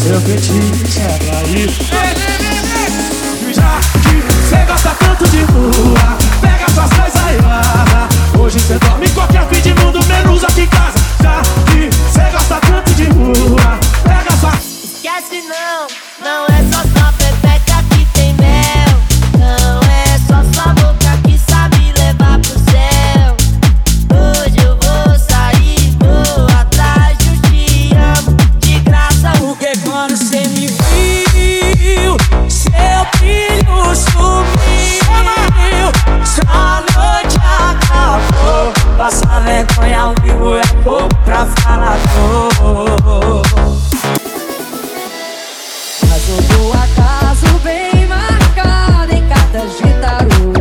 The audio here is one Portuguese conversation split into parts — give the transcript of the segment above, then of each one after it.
Seu fetiche é trair. Já que cê gosta tanto de rua, pega suas coisas e vaza. Hoje cê dorme em qualquer fim de mundo, menos aqui em casa. Já que cê gosta tanto de rua, pega sua... Esquece não, não é só sua pepeca que tem mel. Não é só sua boca que sabe levar pro céu. Hoje eu vou sair, vou atrás de te amo de graça. Porque quando cê me viu, seu brilho sumiu. Só noite acabou. Passar vergonha ao vivo é pouco pra falar dor. Mas eu dou acaso bem marcado em cartas de tarô.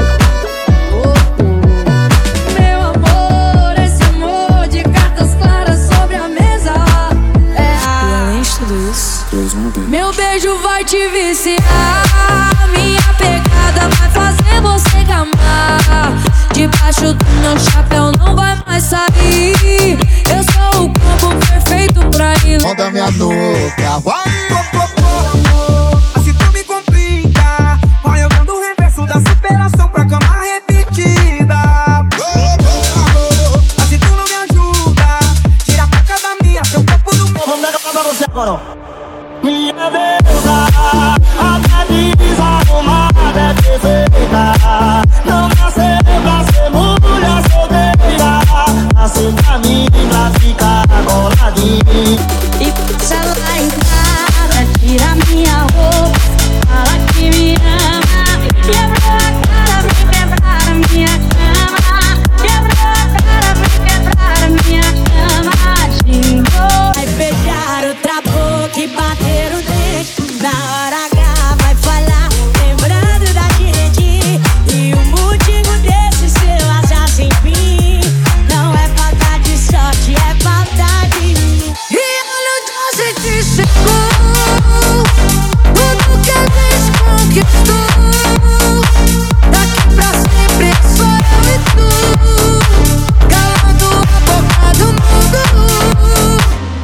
Meu amor, esse amor de cartas claras sobre a mesa. E além de tudo isso, Meu beijo vai te viciar. Minha pegada vai fazer você gamar. Debaixo do meu chapéu não vai mais sair. Eu sou o combo perfeito pra ir. Manda minha nuca, vai. Assim tu me complica. Olha eu dando o reverso da superação pra cama repetida. Assim tu não me ajuda. Tira a faca da minha, seu corpo do meu. Vamos dar pra você agora. Minha deusa, a camisa arrumada é perfeita. Não nasceu pra ser mulher solteira. Nasceu pra mim, pra ficar coladinho. E passa lá em casa, tira minha roupa, fala que me ama. Quebrou a cara pra quebrar a minha cama. Quebrou a cara pra quebrar a minha cama. Xingou, vai beijar outra boca e bater o dente. Na hora H vai falar, lembrando da gente. E o motivo desse seu assassino em mim não é falta de sorte, é falta de mim. E olha onde você te chegou, tudo que a gente conquistou. Daqui pra sempre é só eu e tu, calando a boca do mundo.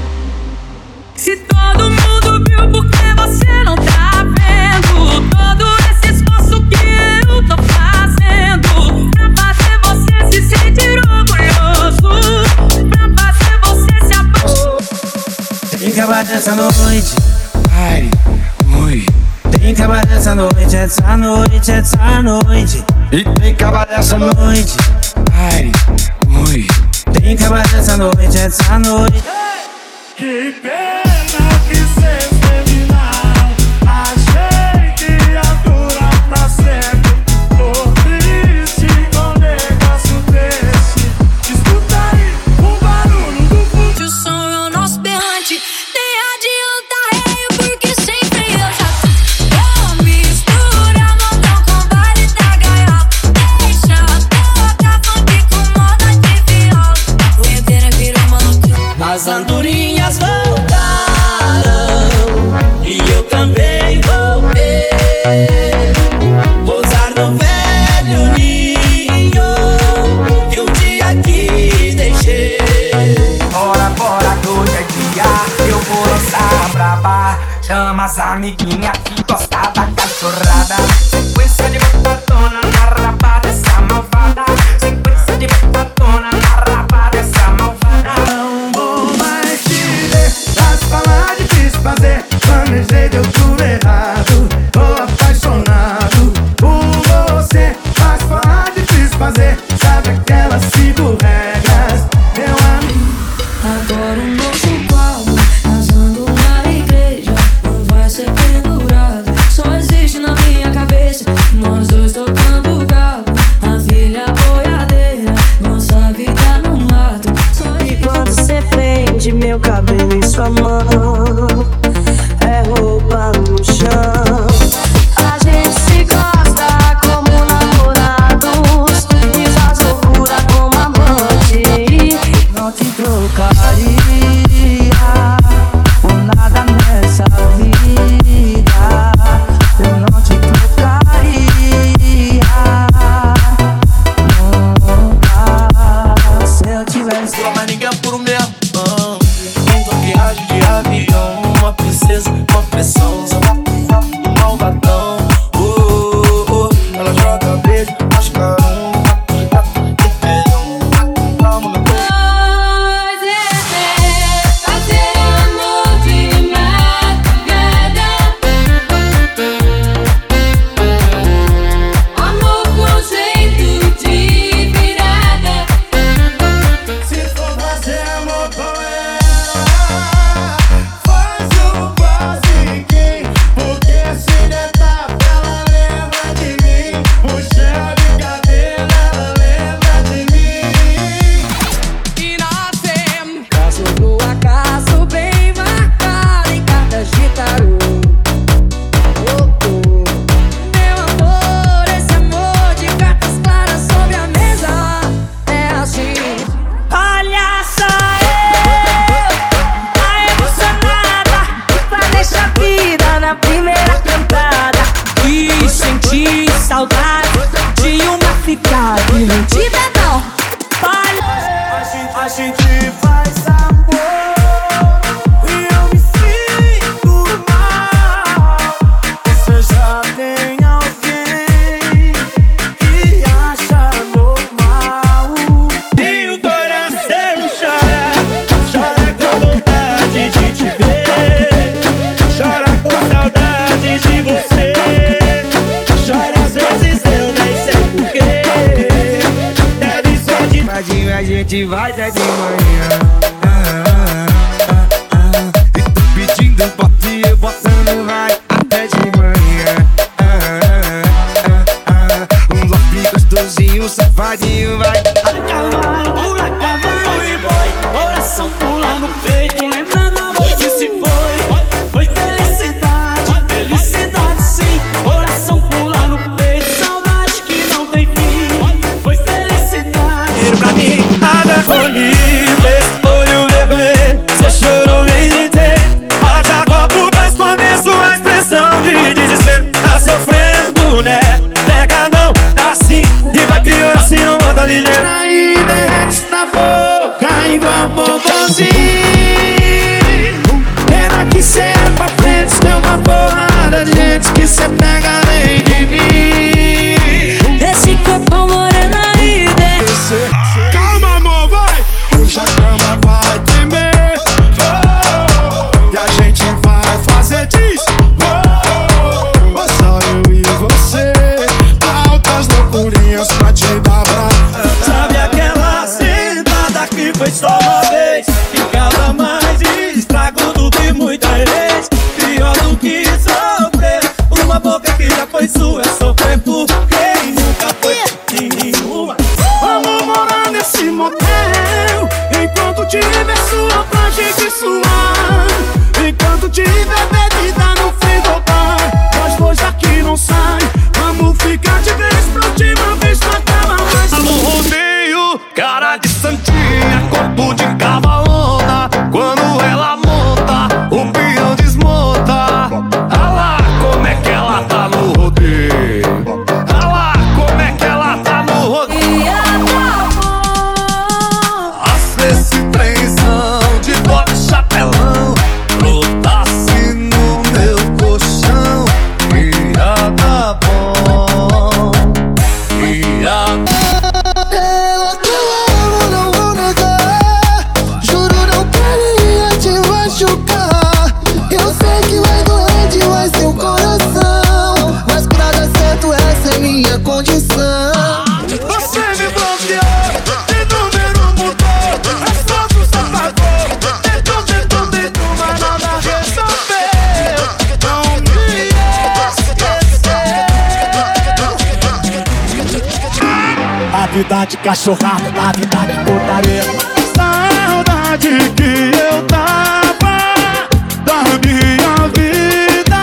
Se todo mundo viu, por que você não tá vendo? Todo esse esforço que eu tô fazendo pra fazer você se sentir orgulhoso, pra fazer você se apaixonar. Tem que acabar dessa noite. Ai, ui. Tem que acabar dessa noite, essa noite, essa noite. E tem que acabar dessa noite. Ai, ui. Tem que acabar dessa noite, essa noite. Que pena que cês terminaram. Achei que ia durar pra sempre. Tô triste com um negócio desse. Escuta aí o barulho do futuro. O som é o nosso berrante, nem adianta rei, porque sempre eu já fiz. Eu misturo a montão com baile da gaiola. Deixa tocar funk com moda de viola. A rua inteira virou uma loucura. As andorinhas voltaram e eu também voltei. Pousar no velho ninho que um dia aqui deixei. Bora, bora, que hoje é dia, eu vou lançar a braba. Chama as amiguinhas que gostam da cachorrada. Sequência de botadona na raba dessa malvada. Sequência de botadona na raba dessa malvada. Não vou mais te deixar falar de desfazer. Planejei, deu tudo errado. Tô apaixonado por você. Mas falar de desfazer, sabe aquelas 5 regras, meu amigo. Agora um novo quadro, casando na igreja, não vai ser pendurado. Só existe na minha cabeça. gente vai até de manhã. E tu pedindo pop e eu botando vai até de manhã. Um love gostosinho, safadinho vai. Pula cavalo e boi, coração pula no peito, lembrando a voz que se foi. Foi felicidade, felicidade sim. Coração pula no peito, saudade que não tem fim. Foi felicidade. E pra mim nada foi livre, foi o bebê. Você chorou em dizer, haja copo pra esconder sua expressão de desespero. Tá sofrendo, né? Pega não, tá assim e vai pior assim, não anda ligeiro. Aí derrete na boca igual bombonzinho. Pena que cê é pra frente, tem uma porrada de gente que cê pega além de mim. Esse corpão moreno aí desce. Calma, amor, vai! Hoje a cama vai tremer, e a gente vai fazer disso. Só eu e você, altas loucurinhas pra te dar pra. Sabe aquela sentada que foi só uma vez? E causa mais estrago do que muita vez. Pior do que sofrer uma boca que já foi sua. É sofrer por quem nunca foi em nenhuma. Vamos morar nesse motel, enquanto tiver sua pra gente suar. Enquanto tiver bebida no frigobar, nós dois aqui não sai. Vamos ficar de vez pra última vez pra acabar mais. No rodeio, cara de santinha, corpo de cavalona. Quando ela monta, o peão desmonta. Ah lá, como é que ela tá no rodeio? Ah lá, como é que ela tá no rodeio? Esse trenzão de bota e chapelão brotasse no meu colchão. Ia dar bom, ia Eu te amo, não vou negar. Juro, não queria te machucar. Eu sei que vai doer demais seu coração, mas pra dar certo essa é minha condição. Você me bloqueou, de número mudou, as fotos apagou. Tentou, mas nada resolveu. Não me esqueceu. a vida de cachorrada, a vida de putaria. Saudade que eu tava da minha vida.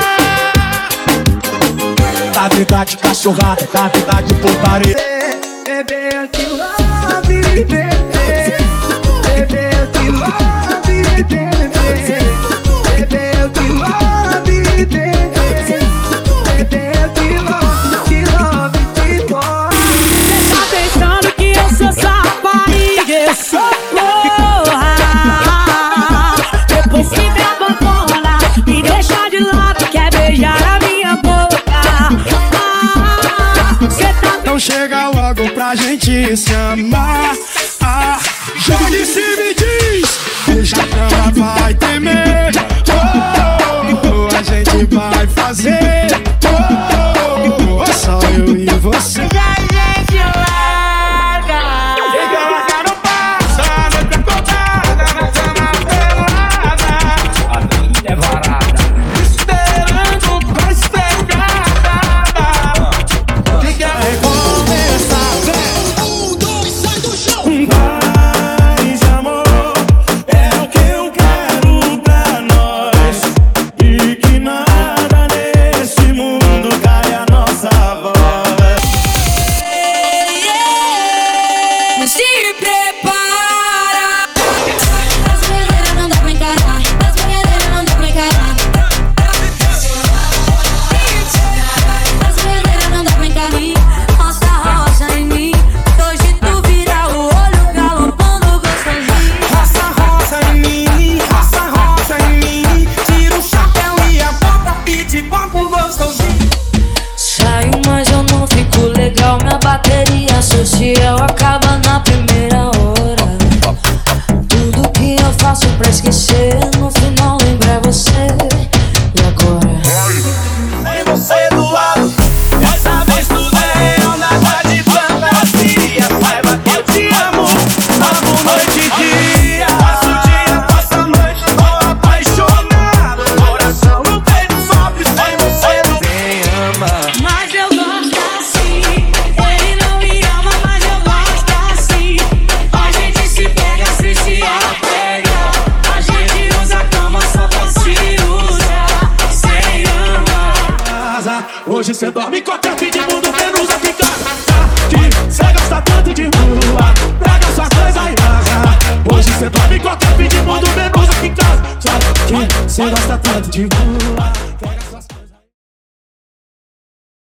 A vida de cachorrada, a vida de putaria. Bebê, que love, bebê. Bebê, que love, bebê. Bebê, que love, bebê. Bebê, que love, que love. Cê tá pensando que eu sou safadinha, eu sou porra. Depois que me abandona, me deixa de lado, quer beijar a minha boca. Cê tá Então chega logo pra gente se amar. Jogue se me diz, deixa a cama vai temer. A gente vai fazer. Só eu e você. Paz, amor, é o que eu quero pra Hoje cê dorme em qualquer fim de mundo, menos aqui em casa. Que cê gosta tanto de rua, pega sua coisa e vaza. Hoje cê dorme em qualquer fim de mundo, menos aqui em casa. Sabe que cê gosta tanto de rua.